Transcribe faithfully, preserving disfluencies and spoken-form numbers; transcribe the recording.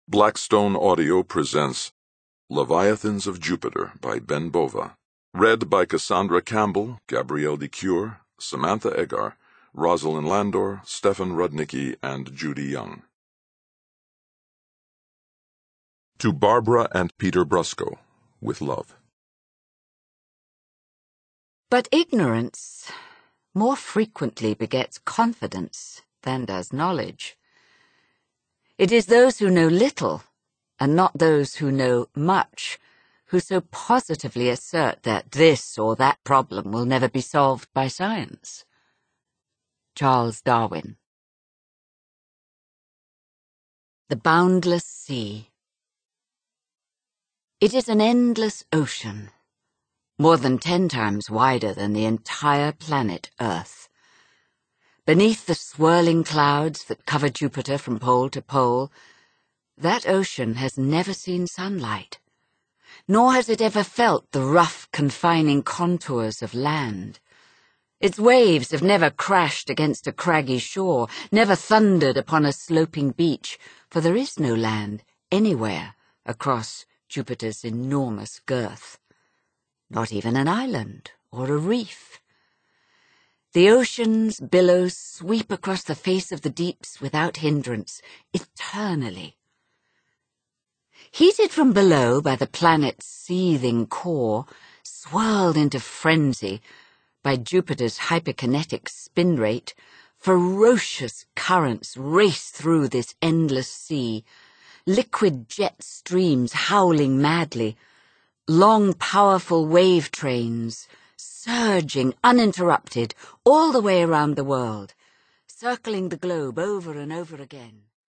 Blackstone Audio presents Leviathans of Jupiter by Ben Bova. Read by Cassandra Campbell, Gabrielle DeCure, Samantha Egar, Rosalind Landor, Stefan Rudnicki, and Judy Young. To Barbara and Peter Brusco, with love. But ignorance more frequently begets confidence than does knowledge. It is those who know little, and not those who know much, who so positively assert that this or that problem will never be solved by science. Charles Darwin. The Boundless Sea. It is an endless ocean, more than ten times wider than the entire planet Earth. Beneath the swirling clouds that cover Jupiter from pole to pole, that ocean has never seen sunlight, nor has it ever felt the rough, confining contours of land. Its waves have never crashed against a craggy shore, never thundered upon a sloping beach, for there is no land anywhere across Jupiter's enormous girth. Not even an island or a reef. The ocean's billows sweep across the face of the deeps without hindrance, eternally. Heated from below by the planet's seething core, swirled into frenzy by Jupiter's hyperkinetic spin rate, ferocious currents race through this endless sea, liquid jet streams howling madly, long powerful wave trains surging uninterrupted all the way around the world, circling the globe over and over again.